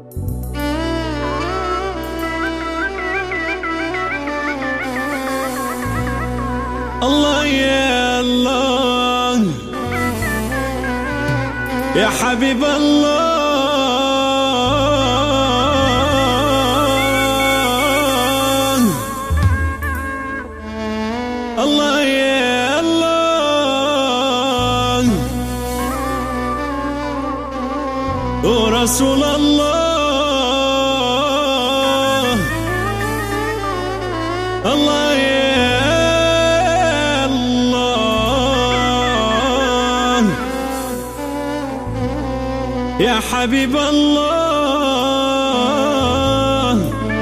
الله يا الله يا حبيب الله، الله يا الله ورسول الله، الله يا يا حبيب الله.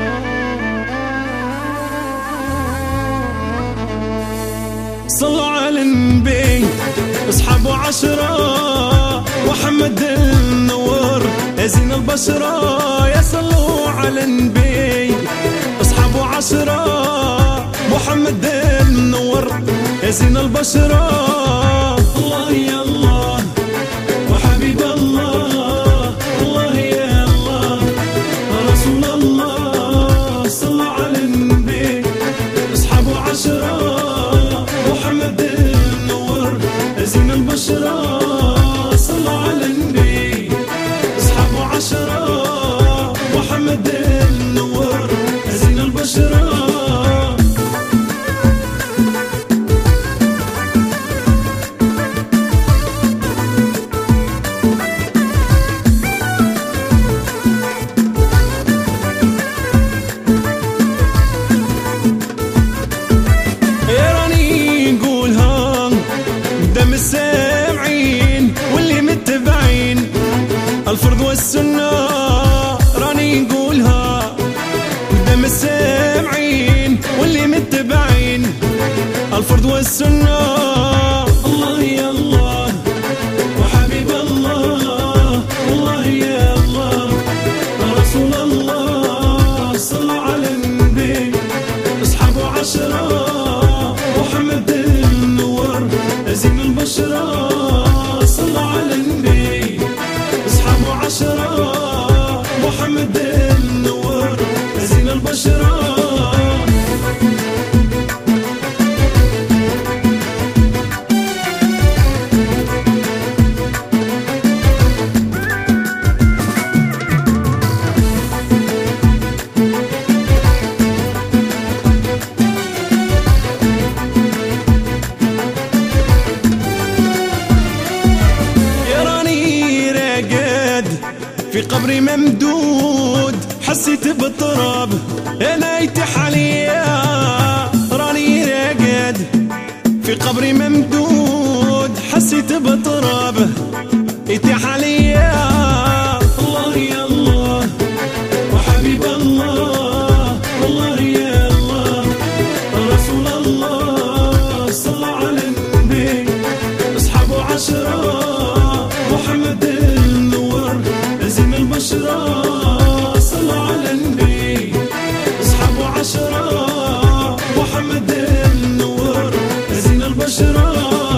صلوا على النبي اصحابه 10 محمد المنور زين البشرة، يا صلوا على النبي اصحابه 10 محمد المنور زين البشرة. الله يا الله وحبيب الله، الله يا الله رسول الله. صلوا على النبي اصحابه 10 محمد المنور زين البشرة. صلوا على النبي اصحابه 10 محمد المنور زين البشرة. السامعين واللي متبعين الفرض والسنة راني نقولها قدام السامعين واللي متبعين الفرض والسنة. الله يا الله وحبيب الله، الله يا الله رسول الله. صلوا على النبي اصحابه 10 محمد المنور زين البشرة. صلوا على النبي اصحابه 10 محمد المنور زين البشرة. في قبري ممدود حسيت بالطراب انا يتح عليا، راني راقد في قبري ممدود حسيت بالطراب يتح عليا. الله يا الله وحبيب الله، الله يا الله رسول الله. صلوا على النبي اصحابه 10 محمد المنور زين البشرة. صلوا على النبي اصحابه 10 محمد المنور زين البشرة.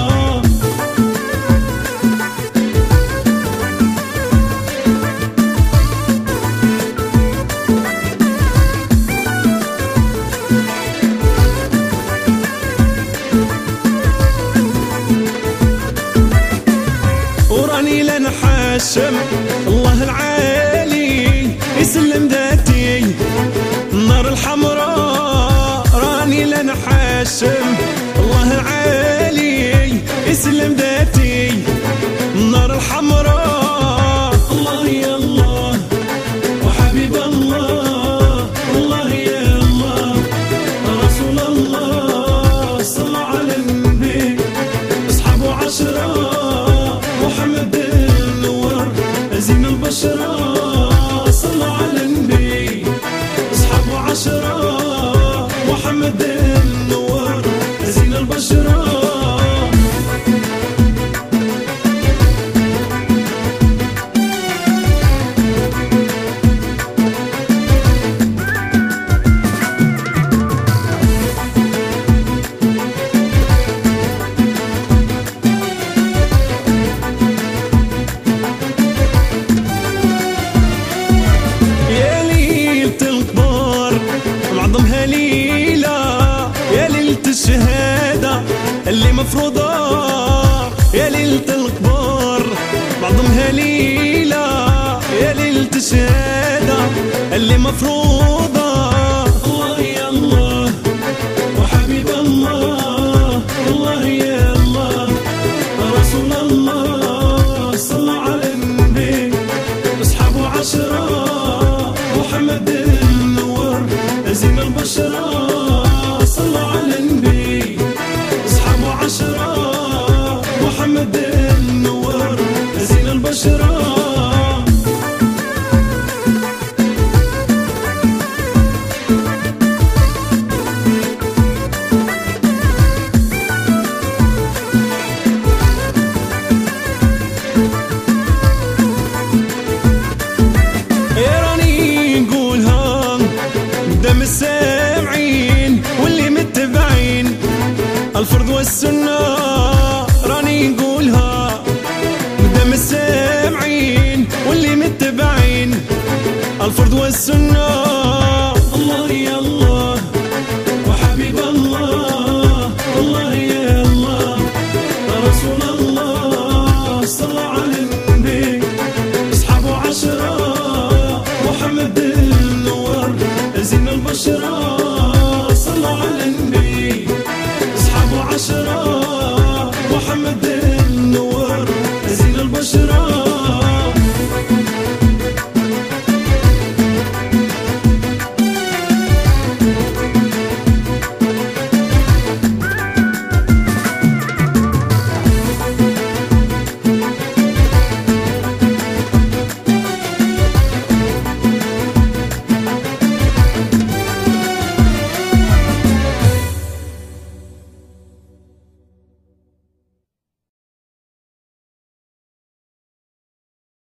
وراني لنحاشم الله العالي يسلم ذاتي النار الحمراء، راني لنحاشم الله العالي يسلم ذاتي النار الحمراء. الله يا الله وحبيب الله، الله يا الله رسول الله. صلوا على النبي اصحابه 10 محمد المنور مفروضة يا ليلة الكبار، بعضمها ليلة يا ليلة الشهادة اللي مفروضة. الله يا الله وحبيب الله، الله يا الله رسول الله، صلى على النبي اصحابه 10 محمد النور زين البشرة، صلى على النبي اصحابه 10 محمد النور زين البشرة. قدام السامعين واللي متبعين الفرض والسنة راني نقولها، قدام السامعين واللي متبعين الفرض والسنة